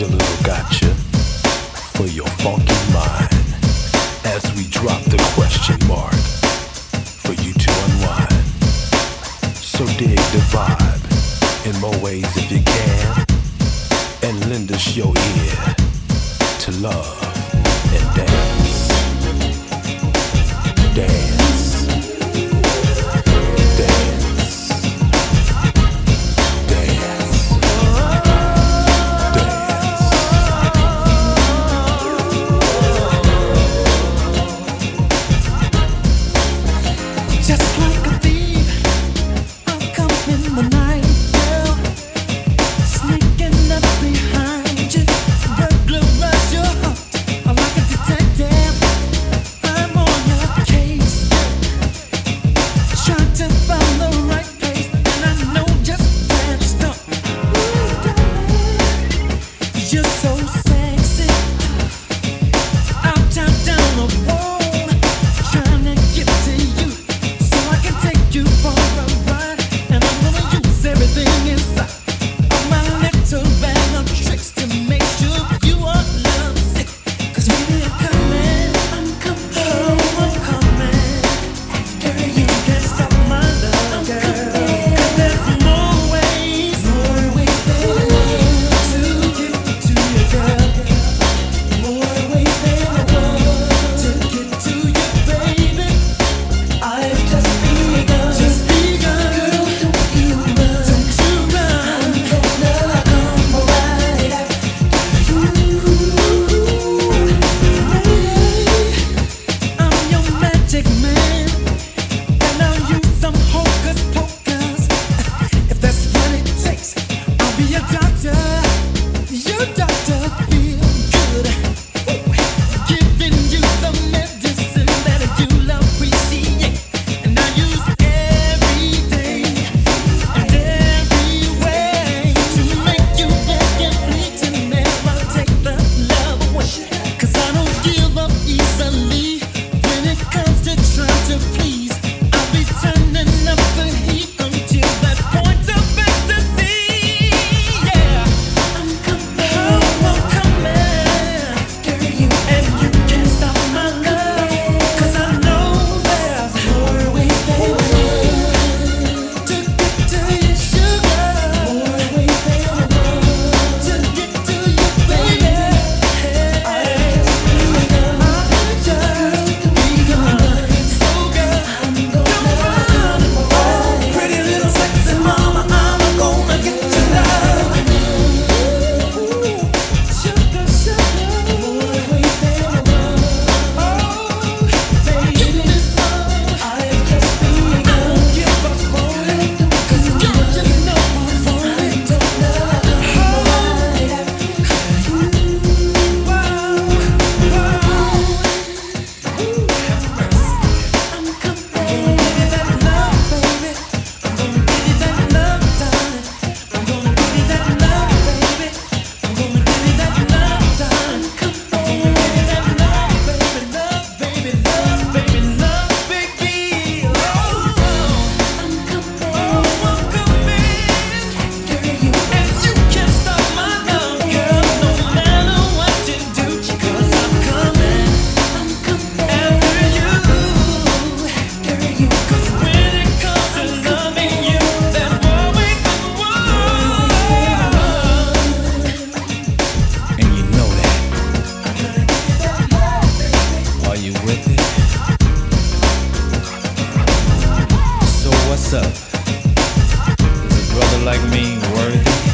a little gotcha for your funky mind as we drop the question mark for you to unwind. So dig the vibe in more ways if you can, and lend us your ear to love and dance. Dance. Dance. Dance. Just like a thief, I'll come in the night, girl, sneaking up behind you, burglarize your heart like a detective. I'm on your case, trying to find the right place, and I know just where to start. You're so sexy, uptown, down the road, trying to get to you. I can take you for a ride, and I'm gonna use everything inside of my little bag of tricks to make sure you are lovesick. 'Cause baby, I'm coming, oh, I'm coming after you. Can't stop my love, girl. 'Cause there's more ways than one to get to you, girl. More ways than one to get to you, baby. I've just begun, girl, don't you run, I'm gonna come right after you. I'm your magic man, and I'll use some hocus pocus. If that's what it takes, I'll be your doctor feel good, giving you the medicine that you'll appreciate. And I use everything and every way to make you complete and never take the love away. 'Cause I don't give up easily when it comes to trying to please. I'll be turning up the heat until that point of ecstasy. Yeah, I'm coming after you, and you can't stop my love. 'Cause I know there's more ways than one to get to you, sugar. More ways than one to get to you, baby. I've just begun. So girl, don't run. Oh, pretty little sexy mama, I'm gonna get your love. Sugar, more ways than one. Oh, baby, give me some. I've just begun. I don't give up on it, 'cause you just know I'm on it. Right after you. Wow, wow. I'm coming. Give you that love, baby. I'm gonna give you that love, darling. I'm gonna give you that love, baby. I'm gonna give you that love, darling. I'm gonna give you that love, baby. Love, baby, love, baby, love, baby. I'm coming after you, and you can't stop my love, girl. No matter what you do, 'cause I'm coming after you. 'Cause when it comes to loving you, there's always been one. And you know that. Are you with it? So what's up? Is a brother like me worthy?